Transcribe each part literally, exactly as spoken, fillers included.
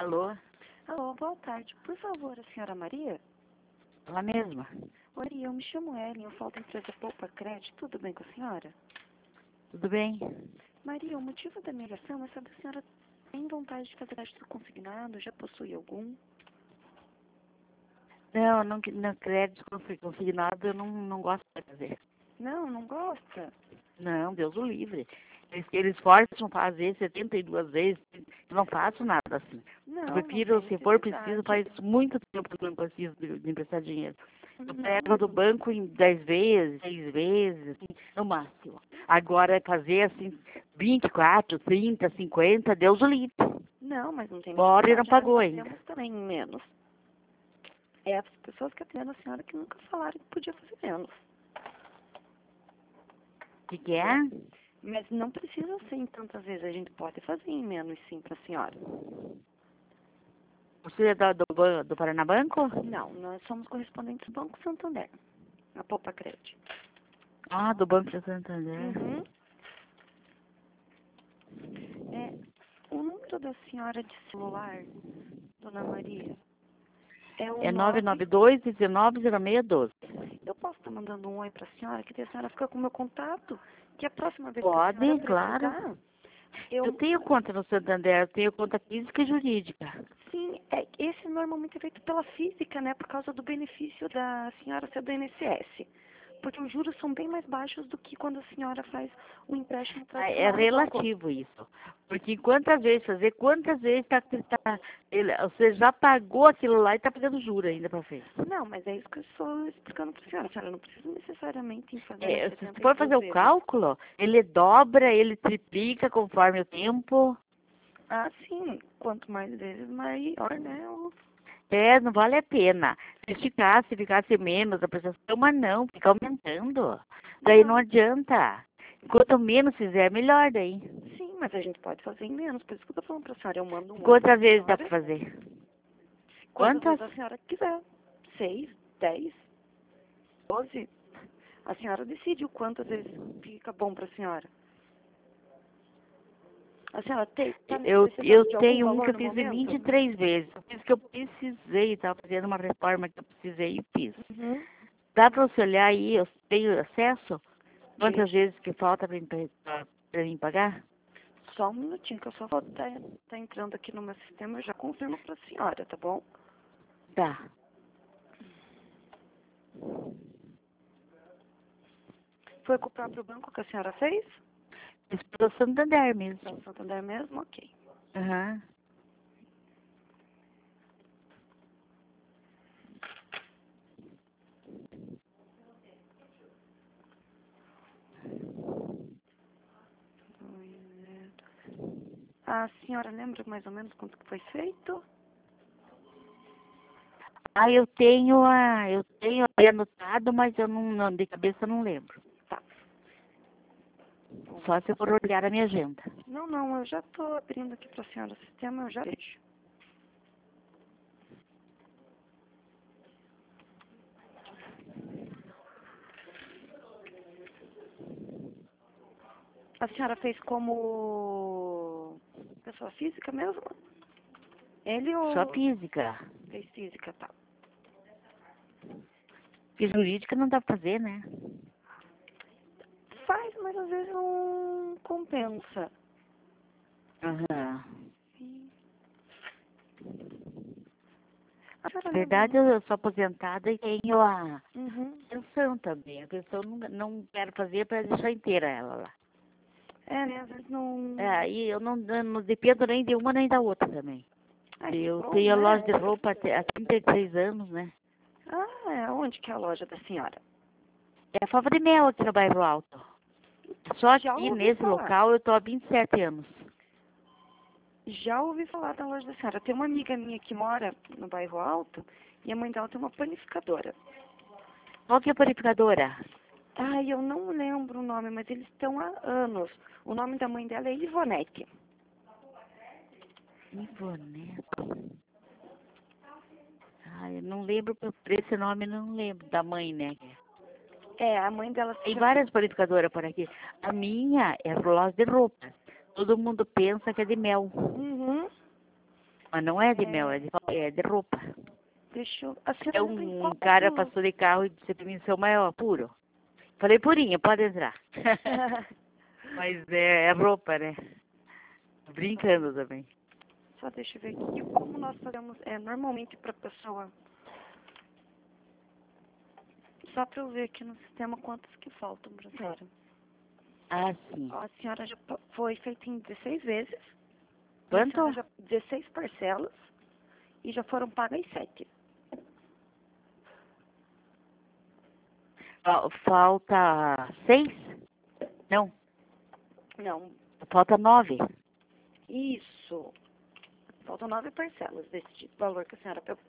Alô? Alô, boa tarde. Por favor, a senhora Maria? Ela mesma. Oi, eu me chamo Ellen, eu falo da empresa Poupa Crédito. Tudo bem com a senhora? Tudo bem? Maria, o motivo da minha ligação é saber se a senhora tem vontade de fazer crédito consignado, já possui algum? Não, não, não crédito consi- consignado eu não, não gosto de fazer. Não, não gosta? Não, Deus o livre. Eles, eles forçam fazer setenta e duas vezes, eu não faço nada assim. Não, Eu não prefiro, tem se for preciso, necessidade. faz muito tempo que eu não preciso de, de emprestar dinheiro. Eu Não, pego mas do não... banco em dez vezes, seis vezes, assim, no máximo. Agora é fazer assim, vinte e quatro, trinta, cinquenta, Deus o livre. Não, mas não tem Bora e não necessidade. Nós pagou ainda. fazemos também menos. É as pessoas que atendem a senhora que nunca falaram que podia fazer menos. O que, que é? Mas não precisa ser em tantas vezes. A gente pode fazer em menos, sim, para a senhora. Você é do, do, ban- do Paraná Banco? Não, nós somos correspondentes do Banco Santander, a Poupa Crédito. Ah, do Banco de Santander. Uhum. É, o número da senhora de celular, Dona Maria, é o É nove nove. nove dois, um nove zero seis um doze. Eu posso estar mandando um oi para a senhora, que daí a senhora fica com o meu contato, que a próxima vez que a senhora Pode, claro. precisar, Eu eu... tenho conta no Santander, eu tenho conta física e jurídica. Sim, é, esse normalmente é feito pela física, né, por causa do benefício da senhora ser do I N S S. Porque os juros são bem mais baixos do que quando a senhora faz o empréstimo Ah, é tradicional no banco. relativo isso. Porque quantas vezes fazer, quantas vezes tá, tá, ele, você já pagou aquilo lá e está pagando juros ainda para frente. Não, mas é isso que eu estou explicando para a senhora. A senhora não precisa necessariamente fazer em É, se você setenta e for duas fazer o vezes. cálculo, ele dobra, ele triplica conforme o tempo. Ah, sim. Quanto mais vezes, maior, né? o- É, não vale a pena. Se ficasse, ficasse menos a prestação, mas não, fica aumentando. Daí não Não. adianta. Quanto menos fizer, melhor daí. Sim, mas a gente pode fazer em menos. Por isso que eu tô falando pra senhora. Eu mando um oi pra Quantas vezes dá para senhora. fazer? Quantas Quantas? vezes a senhora quiser. Seis, dez, doze. A senhora decide o quantas vezes fica bom pra senhora. A senhora tem, tá Eu, precisando eu de algum tenho um que valor eu no fiz em momento? vinte e três vezes. Eu fiz que eu precisei, estava fazendo uma reforma que eu precisei e fiz. Uhum. Dá para você olhar aí, eu tenho acesso? Quantas Deixa. vezes que falta para mim pagar? Só um minutinho, que eu só vou estar tá, tá entrando aqui no meu sistema. Eu já confirmo pra senhora, tá bom? Tá. Foi com o próprio banco que a senhora fez? Fiz pelo Santander Para mesmo. o Santander mesmo? Ok. Aham. A senhora lembra mais ou menos quanto que foi feito? Ah, eu tenho a, eu tenho aí anotado, mas eu não, não- de cabeça eu não lembro. Tá. Só se eu for olhar a minha agenda. Não, não, eu já estou abrindo aqui para a senhora o sistema, eu já vejo. A senhora fez como pessoa física mesmo? Ele Só ou física. fez física, tá? Porque jurídica não dá pra fazer, né? Faz, mas às vezes não compensa. Aham. A senhora Na lembra? verdade, eu sou aposentada e tenho a Uhum. pensão também. A pensão não, não quero fazer para deixar inteira ela lá. É, né? Às vezes não... É, aí eu não, eu não dependo nem de uma nem da outra também. Ai, que Eu bom, tenho a loja né? de roupa até- há trinta e três anos, né? Ah, é. Onde que é a loja da senhora? É a Fava de Mel aqui no Bairro Alto. Só Já aqui ouvi nesse falar. local eu tô há vinte e sete anos. Já ouvi falar da loja da senhora. Tem uma amiga minha que mora no bairro Alto e a mãe dela tem uma panificadora. Qual que é a purificadora? Ai, eu não lembro o nome, mas eles estão há anos. O nome da mãe dela é Ivonete. Ivonete. Ah, eu não lembro por por esse nome, eu não lembro da mãe, né? É, a mãe dela Tem fica... várias purificadoras por aqui. A minha é loja de roupa. Todo mundo pensa que é de mel. Uhum. Mas não é de mel, É, é de, é de roupa. deixa eu... A senhora É lembra em um, qual... um cara passou de carro e disse pra mim, seu maior, puro. Falei, purinho, pode entrar. Mas é, é roupa, né? Brincando também. Só deixa eu ver aqui. Como nós fazemos, é, normalmente para pessoa... Só para eu ver aqui no sistema quantos que faltam para a senhora. Ah, sim. Ó, a senhora já pa- foi feita em dezesseis vezes. E a Quanto? senhora já... dezesseis parcelas. E já foram pagas sete. Fa- Falta seis? Não, Não, falta nove. isso. Faltam nove parcelas desse valor que a senhora pegou.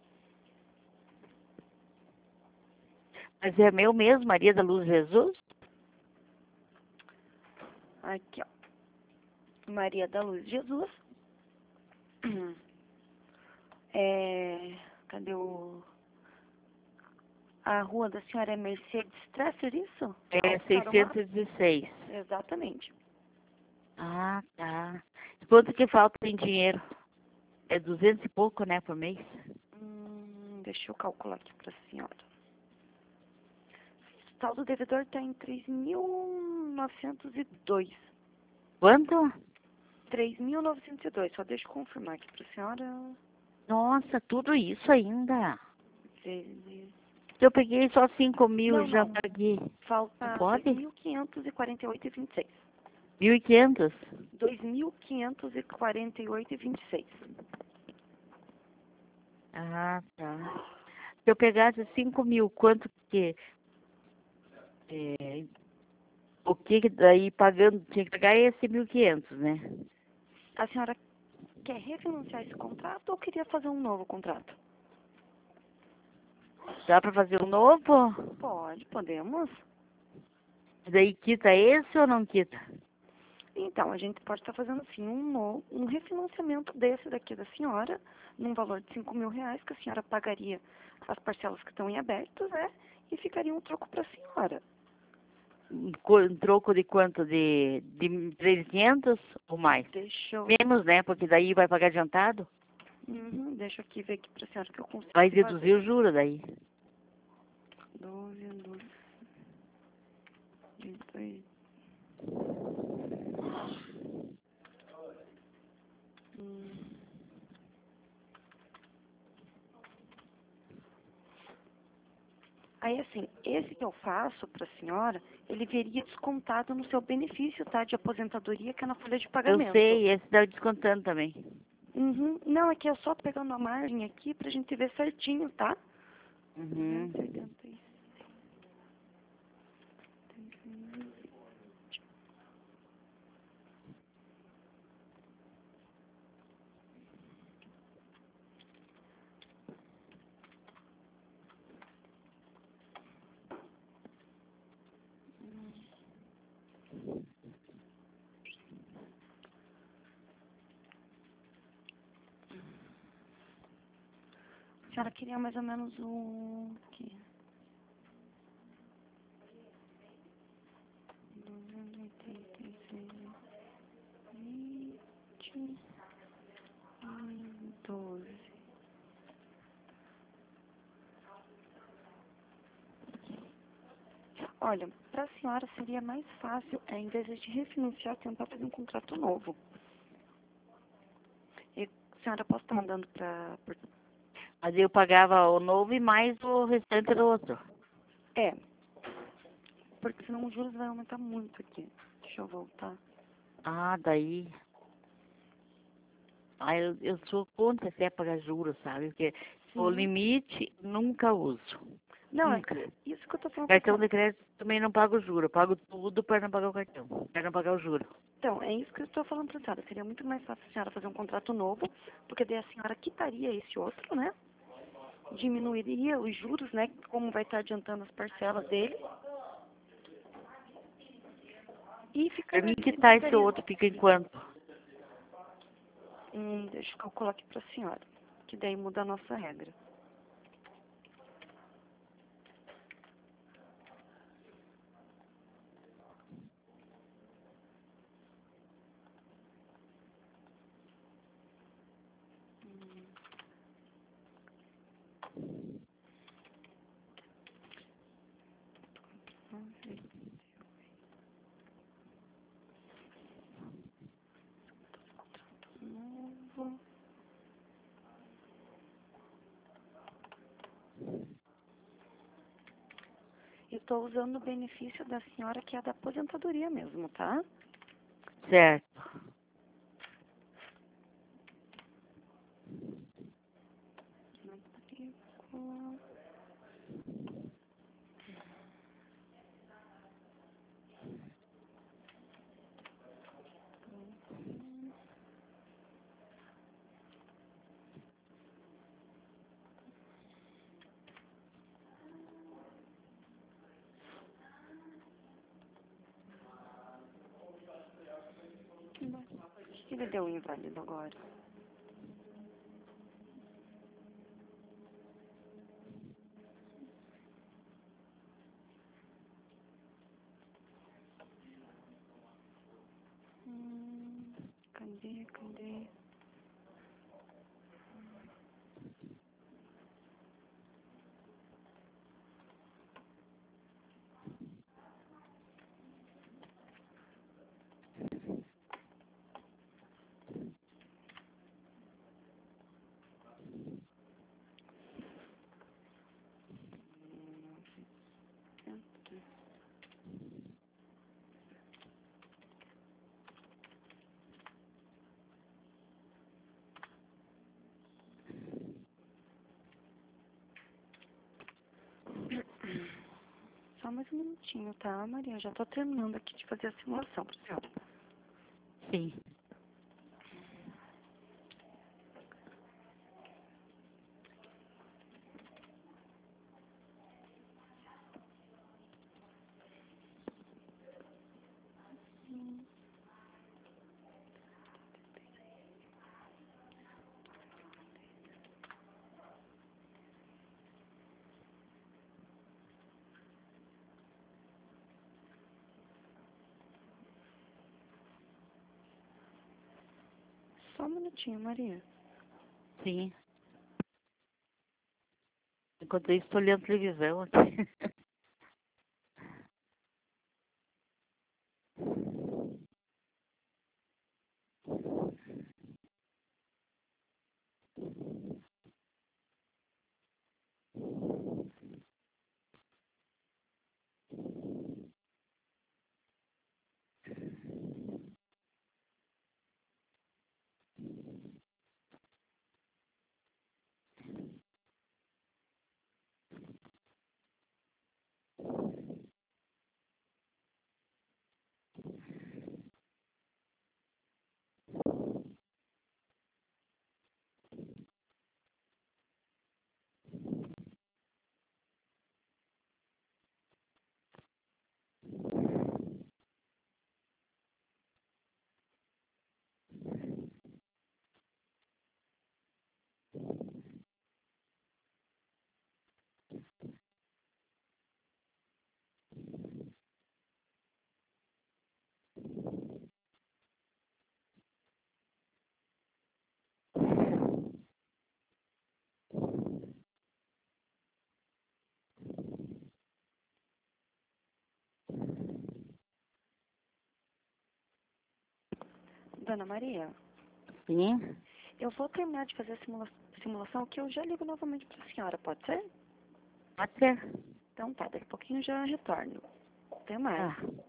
Mas é meu mesmo, Maria da Luz Jesus? Aqui, ó. Maria da Luz Jesus. É, cadê o... A rua da senhora é Mercedes Stresser, isso? É Alçaram lá? seiscentos e dezesseis. Exatamente. Ah, tá. Quanto que falta em dinheiro? É duzentos e pouco, né, por mês? Hum, deixa eu calcular aqui para a senhora. O saldo devedor está em três mil novecentos e dois. Quanto? três mil novecentos e dois. Só deixa eu confirmar aqui para a senhora. Nossa, tudo isso ainda. Vezes... Eu peguei só cinco mil, Não, já não. paguei. Falta dois Pode? mil quinhentos e quarenta e oito e vinte e seis. Mil e quinhentos? dois mil quinhentos e quarenta e oito e vinte e seis. Ah, tá. Se eu pegasse cinco mil, quanto que... É, o que que daí pagando, tinha que pagar esse mil e quinhentos, né? A senhora quer refinanciar esse contrato ou queria fazer um novo contrato? Dá pra fazer um novo? Pode, podemos. Daí quita esse ou não quita? Então, a gente pode estar fazendo assim um, no- um refinanciamento desse daqui da senhora, num valor de cinco mil reais, que a senhora pagaria as parcelas que estão em abertos, né? E ficaria um troco para a senhora. Um co- um troco de quanto? De, de três mil e quinhentos ou mais? Deixa eu, Menos, né? Porque daí vai pagar adiantado. uhum, deixa eu aqui ver aqui para a senhora que eu consigo Vai fazer. deduzir o juro daí. doze, doze, dezoito. Hum. Aí, assim, esse que eu faço para a senhora, ele viria descontado no seu benefício, tá? De aposentadoria, que é na folha de Eu pagamento. sei, esse dá descontando também. Uhum. Não, é que é só pegando a margem aqui pra gente ver certinho, tá? Uhum. duzentos e oitenta e seis. A senhora queria mais ou menos um... Aqui. duzentos e oitenta e seis. vinte e doze. Olha, para a senhora seria mais fácil, é, em vez de refinanciar, tentar fazer um contrato novo. E a senhora pode estar mandando para... Mas eu pagava o novo e mais o restante do outro. É, porque senão os juros vai aumentar muito aqui. Deixa eu voltar. Ah, daí. Ah, eu, eu sou contra até pagar juros, sabe? Porque o Sim. limite nunca uso. Não, é Nunca. que isso que eu tô falando pra Cartão senhora. de crédito também não pago juro. Eu pago tudo para não pagar o cartão. Para não pagar o juro. Então, é isso que eu estou falando para a senhora. Seria muito mais fácil a senhora fazer um contrato novo, porque daí a senhora quitaria esse outro, né? Diminuiria os juros, né? Como vai estar adiantando as parcelas dele. E Para ficaria... mim, quitar esse ficaria outro fica em quanto? hum, deixa eu calcular aqui para a senhora. Que daí muda a nossa regra. tô usando o benefício da senhora que é da aposentadoria mesmo, tá? Certo. Acho que ele deu um inválido agora. Hum, cadê, cadê? Só mais um minutinho, tá, Maria? Eu já tô terminando aqui de fazer a simulação pra senhora. Sim. Só um minutinho, Maria. Sim. Enquanto isso, estou olhando televisão aqui. Dona Maria, Sim. eu vou terminar de fazer a simula simulação que eu já ligo novamente pra senhora, pode ser? Pode ser. Então tá, daqui a pouquinho eu já retorno. Até mais. Tá.